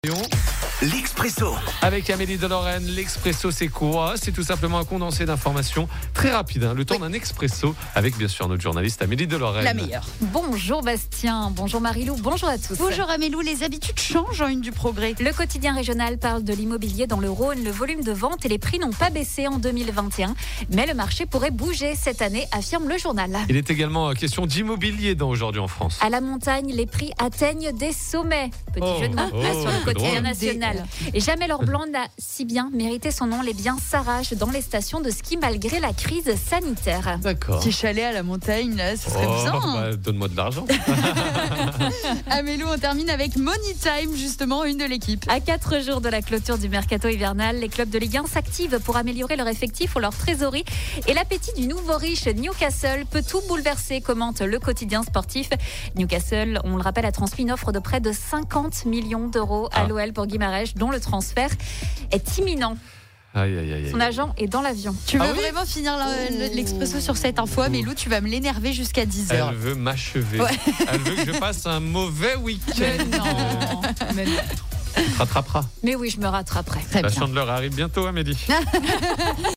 L'Expresso. Avec Amélie de Lorraine, l'Expresso c'est quoi? C'est tout simplement un condensé d'informations très rapide, le temps d'un expresso avec bien sûr notre journaliste Amélie de Lorraine. La meilleure. Bonjour Bastien, bonjour Marilou, bonjour à tous. Bonjour Amélou, les habitudes changent en une du progrès. Le quotidien régional parle de l'immobilier dans le Rhône. Le volume de vente et les prix n'ont pas baissé en 2021, mais le marché pourrait bouger cette année, affirme le journal. Il est également question d'immobilier dans Aujourd'hui en France. À la montagne, les prix atteignent des sommets. Petit jeu de mots sur le quotidien national. Et jamais l'or blanc n'a si bien mérité son nom. Les biens s'arrachent dans les stations de ski malgré la crise sanitaire. D'accord. Petit chalet à la montagne, là, ce serait bien. Donne-moi de l'argent. Amélou, on termine avec Money Time, justement, une de l'équipe. À 4 jours de la clôture du mercato hivernal, les clubs de Ligue 1 s'activent pour améliorer leur effectif ou leur trésorerie. Et l'appétit du nouveau riche Newcastle peut tout bouleverser, commente le quotidien sportif. Newcastle, on le rappelle, a transmis une offre de près de 50 millions d'euros à l'OL pour Guimarães, dont le transfert est imminent. Aïe, aïe, aïe. Son agent est dans l'avion. Tu veux vraiment finir l'Expresso sur cette info, Amélou? Tu vas me l'énerver jusqu'à 10h. Elle veut m'achever. Ouais. Elle veut que je passe un mauvais week-end. Mais non. Tu te rattraperas. Mais oui, je me rattraperai. Très La bien. chandeleur arrive bientôt, Amélie.